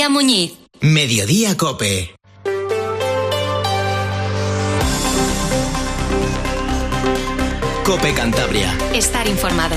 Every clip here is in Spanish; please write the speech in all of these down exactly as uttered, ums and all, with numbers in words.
Muñiz. Mediodía Cope. Cope Cantabria. Estar informado.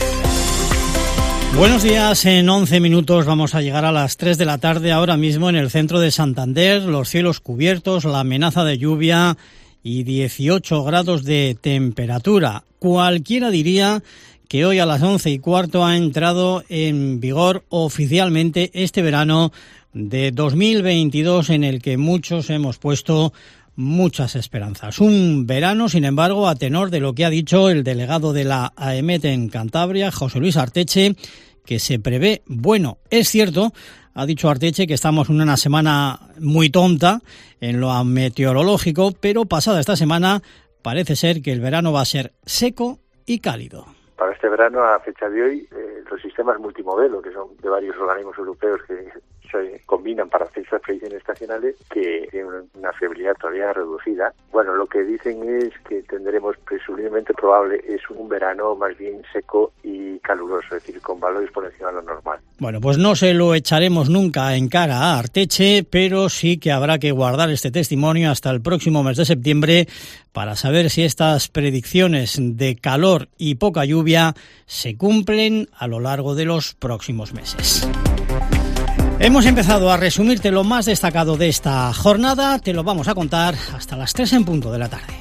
Buenos días, en once minutos vamos a llegar a las tres de la tarde, ahora mismo en el centro de Santander, los cielos cubiertos, la amenaza de lluvia y dieciocho grados de temperatura. Cualquiera diría que hoy a las once y cuarto ha entrado en vigor oficialmente este verano de dos mil veintidós, en el que muchos hemos puesto muchas esperanzas. Un verano, sin embargo, a tenor de lo que ha dicho el delegado de la AEMET en Cantabria, José Luis Arteche, que se prevé bueno. Es cierto, ha dicho Arteche, que estamos en una semana muy tonta en lo meteorológico, pero pasada esta semana parece ser que el verano va a ser seco y cálido. Para este verano, a fecha de hoy, eh, los sistemas multimodelo, que son de varios organismos europeos que se combinan para hacer estas predicciones estacionales, que tienen una fiabilidad todavía reducida. Bueno, lo que dicen es que tendremos, presumiblemente probable, es un verano más bien seco y caluroso, es decir, con valores por encima de lo normal. Bueno, pues no se lo echaremos nunca en cara a Arteche, pero sí que habrá que guardar este testimonio hasta el próximo mes de septiembre para saber si estas predicciones de calor y poca lluvia se cumplen a lo largo de los próximos meses. Hemos empezado a resumirte lo más destacado de esta jornada, te lo vamos a contar hasta las tres en punto de la tarde.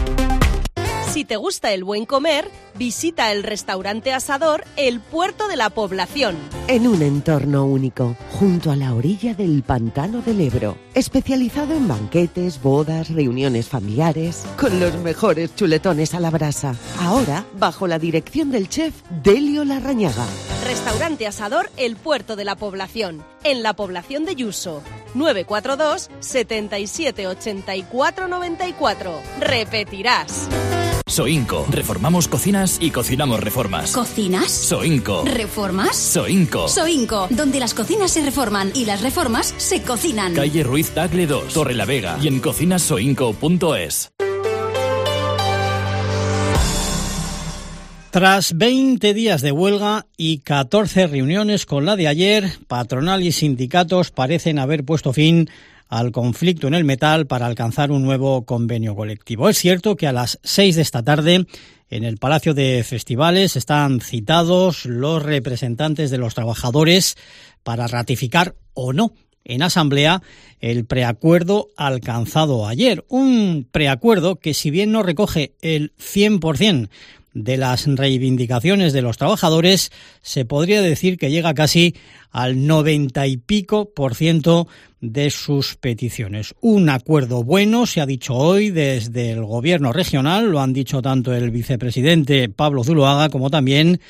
Si te gusta el buen comer, visita el restaurante Asador El Puerto de la Población. En un entorno único, junto a la orilla del Pantano del Ebro, especializado en banquetes, bodas, reuniones familiares, con los mejores chuletones a la brasa. Ahora, bajo la dirección del chef Delio Larrañaga. Restaurante Asador El Puerto de la Población, en la población de Yuso. nueve cuatro dos, setenta y siete, ochenta y cuatro, noventa y cuatro. Repetirás. Soinco. Reformamos cocinas y cocinamos reformas. ¿Cocinas? Soinco. ¿Reformas? Soinco. Soinco, donde las cocinas se reforman y las reformas se cocinan. Calle Ruiz Tagle dos, Torre la Vega, y en cocinas soinco punto es. Tras veinte días de huelga y catorce reuniones con la de ayer, patronal y sindicatos parecen haber puesto fin al conflicto en el metal para alcanzar un nuevo convenio colectivo. Es cierto que a las seis de esta tarde, en el Palacio de Festivales, están citados los representantes de los trabajadores para ratificar o no en asamblea el preacuerdo alcanzado ayer. Un preacuerdo que, si bien no recoge el cien por ciento de las reivindicaciones de los trabajadores, se podría decir que llega casi al noventa y pico por ciento de sus peticiones. Un acuerdo bueno, se ha dicho hoy desde el gobierno regional, lo han dicho tanto el vicepresidente Pablo Zuloaga como también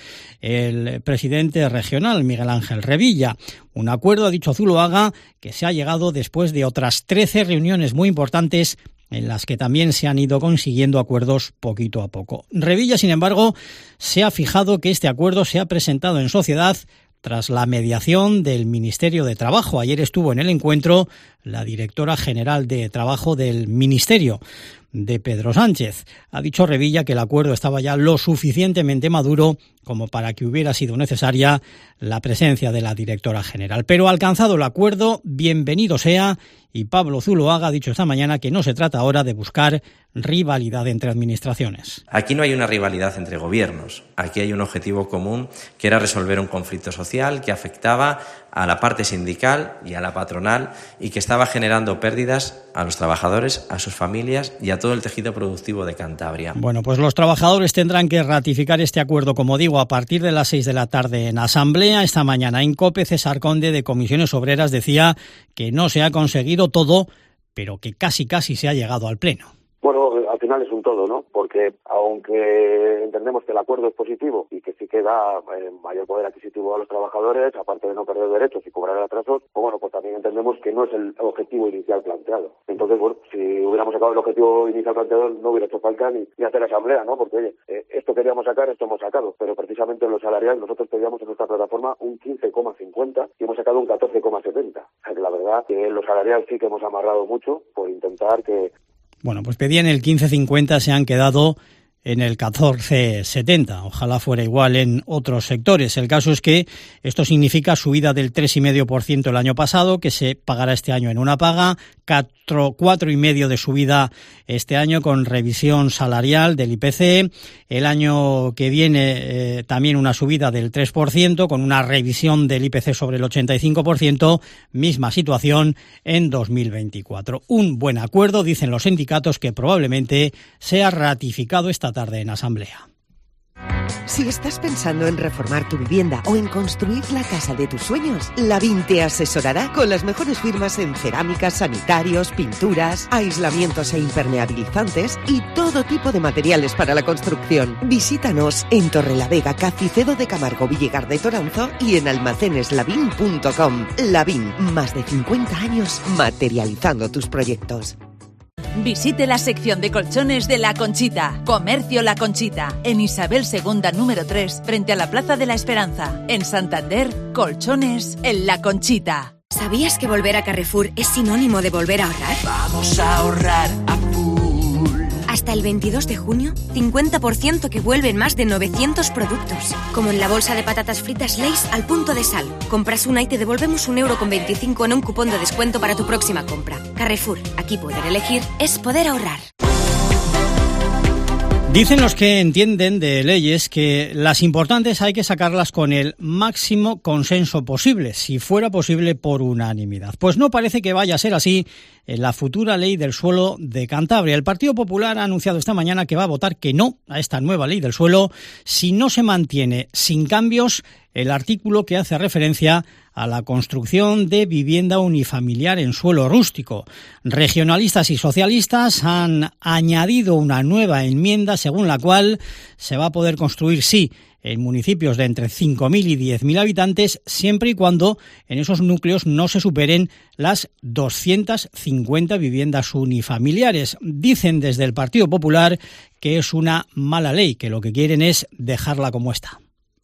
el presidente regional Miguel Ángel Revilla. Un acuerdo, ha dicho Zuloaga, que se ha llegado después de otras trece reuniones muy importantes en las que también se han ido consiguiendo acuerdos poquito a poco. Revilla, sin embargo, se ha fijado que este acuerdo se ha presentado en sociedad tras la mediación del Ministerio de Trabajo. Ayer estuvo en el encuentro la directora general de Trabajo del Ministerio, de Pedro Sánchez. Ha dicho Revilla que el acuerdo estaba ya lo suficientemente maduro como para que hubiera sido necesaria la presencia de la directora general. Pero alcanzado el acuerdo, bienvenido sea, y Pablo Zuloaga ha dicho esta mañana que no se trata ahora de buscar rivalidad entre administraciones. Aquí no hay una rivalidad entre gobiernos, aquí hay un objetivo común, que era resolver un conflicto social que afectaba a la parte sindical y a la patronal y que estaba generando pérdidas a los trabajadores, a sus familias y a todo el tejido productivo de Cantabria. Bueno, pues los trabajadores tendrán que ratificar este acuerdo, como digo, a partir de las seis de la tarde en asamblea. Esta mañana en COPE, César Conde, de Comisiones Obreras, decía que no se ha conseguido todo, pero que casi casi se ha llegado al pleno. Bueno, al final es un todo, ¿no? Porque aunque entendemos que el acuerdo es positivo y que sí que da eh, mayor poder adquisitivo a los trabajadores, aparte de no perder derechos y cobrar atrasos, pues bueno, pues también entendemos que no es el objetivo inicial planteado. Entonces, bueno, si hubiéramos sacado el objetivo inicial planteado, no hubiera hecho falta ni, ni hacer asamblea, ¿no? Porque, oye, eh, esto queríamos sacar, esto hemos sacado, pero precisamente en lo salarial nosotros pedíamos en nuestra plataforma un quince coma cincuenta y hemos sacado un catorce coma setenta. O sea que la verdad que en lo salarial sí que hemos amarrado mucho por intentar que... Bueno, pues pedían el quince cincuenta, se han quedado en el catorce setenta. Ojalá fuera igual en otros sectores. El caso es que esto significa subida del tres coma cinco por ciento el año pasado, que se pagará este año en una paga, cuatro coma cinco por ciento de subida este año con revisión salarial del I P C. El año que viene eh, también una subida del tres por ciento con una revisión del I P C sobre el ochenta y cinco por ciento. Misma situación en dos mil veinticuatro. Un buen acuerdo, dicen los sindicatos, que probablemente sea ratificado esta tarde en asamblea. Si estás pensando en reformar tu vivienda o en construir la casa de tus sueños, Lavín te asesorará con las mejores firmas en cerámicas, sanitarios, pinturas, aislamientos e impermeabilizantes y todo tipo de materiales para la construcción. Visítanos en Torrelavega, Cacicedo de Camargo, Villegar de Toranzo y en almacenes lavín punto com. Lavín, más de cincuenta años materializando tus proyectos. Visite la sección de colchones de La Conchita. Comercio La Conchita, en Isabel segunda número tres, frente a la Plaza de la Esperanza. En Santander, colchones en La Conchita. ¿Sabías que volver a Carrefour es sinónimo de volver a ahorrar? Vamos a ahorrar a full. Hasta el veintidós de junio, cincuenta por ciento que vuelven más de novecientos productos. Como en la bolsa de patatas fritas Lay's al punto de sal. Compras una y te devolvemos un euro con veinticinco en un cupón de descuento para tu próxima compra. Carrefour, aquí poder elegir es poder ahorrar. Dicen los que entienden de leyes que las importantes hay que sacarlas con el máximo consenso posible, si fuera posible por unanimidad. Pues no parece que vaya a ser así en la futura ley del suelo de Cantabria. El Partido Popular ha anunciado esta mañana que va a votar que no a esta nueva ley del suelo si no se mantiene sin cambios el artículo que hace referencia a la construcción de vivienda unifamiliar en suelo rústico. Regionalistas y socialistas han añadido una nueva enmienda según la cual se va a poder construir, sí, en municipios de entre cinco mil y diez mil habitantes, siempre y cuando en esos núcleos no se superen las doscientas cincuenta viviendas unifamiliares. Dicen desde el Partido Popular que es una mala ley, que lo que quieren es dejarla como está.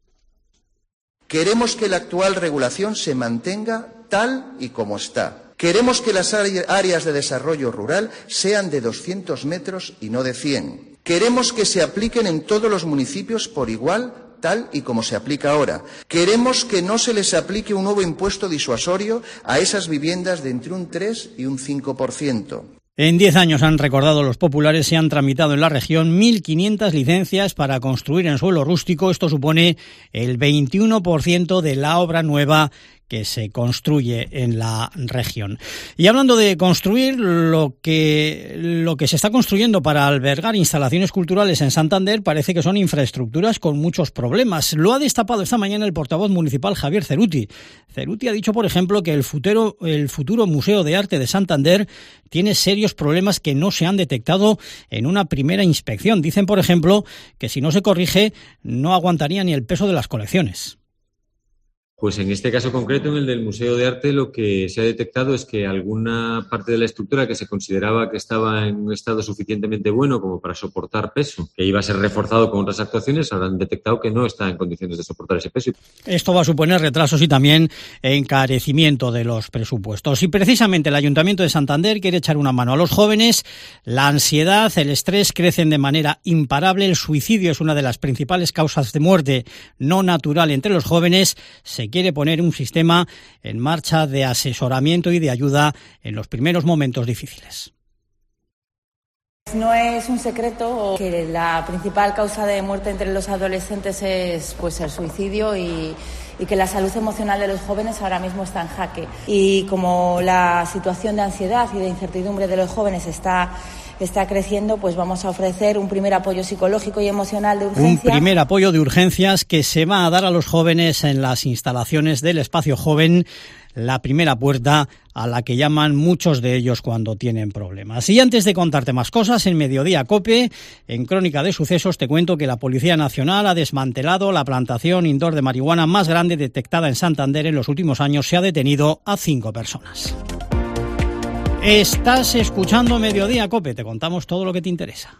Queremos que la actual regulación se mantenga tal y como está. Queremos que las áreas de desarrollo rural sean de doscientos metros y no de cien. Queremos que se apliquen en todos los municipios por igual, tal y como se aplica ahora. Queremos que no se les aplique un nuevo impuesto disuasorio a esas viviendas de entre un tres y un cinco por ciento. En diez años, han recordado los populares, se han tramitado en la región mil quinientas licencias para construir en suelo rústico. Esto supone el veintiuno por ciento de la obra nueva que se construye en la región. Y hablando de construir, lo que lo que se está construyendo para albergar instalaciones culturales en Santander parece que son infraestructuras con muchos problemas. Lo ha destapado esta mañana el portavoz municipal Javier Ceruti. Ceruti ha dicho, por ejemplo, que el futuro, el futuro Museo de Arte de Santander tiene serios problemas que no se han detectado en una primera inspección. Dicen, por ejemplo, que si no se corrige no aguantaría ni el peso de las colecciones. Pues en este caso concreto, en el del Museo de Arte, lo que se ha detectado es que alguna parte de la estructura que se consideraba que estaba en un estado suficientemente bueno como para soportar peso, que iba a ser reforzado con otras actuaciones, ahora han detectado que no está en condiciones de soportar ese peso. Esto va a suponer retrasos y también encarecimiento de los presupuestos. Y precisamente el Ayuntamiento de Santander quiere echar una mano a los jóvenes. La ansiedad, el estrés crecen de manera imparable. El suicidio es una de las principales causas de muerte no natural entre los jóvenes. Se quiere poner un sistema en marcha de asesoramiento y de ayuda en los primeros momentos difíciles. No es un secreto que la principal causa de muerte entre los adolescentes es pues el suicidio y, y que la salud emocional de los jóvenes ahora mismo está en jaque. Y como la situación de ansiedad y de incertidumbre de los jóvenes está está creciendo, pues vamos a ofrecer un primer apoyo psicológico y emocional de urgencia. Un primer apoyo de urgencias que se va a dar a los jóvenes en las instalaciones del Espacio Joven, la primera puerta a la que llaman muchos de ellos cuando tienen problemas. Y antes de contarte más cosas, en Mediodía COPE, en Crónica de Sucesos, te cuento que la Policía Nacional ha desmantelado la plantación indoor de marihuana más grande detectada en Santander en los últimos años. Se ha detenido a cinco personas. Estás escuchando Mediodía COPE, te contamos todo lo que te interesa.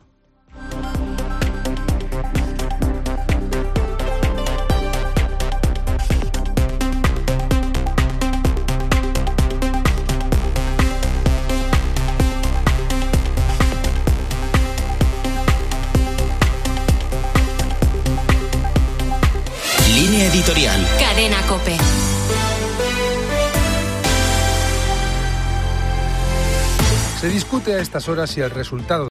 Se discute a estas horas si el resultado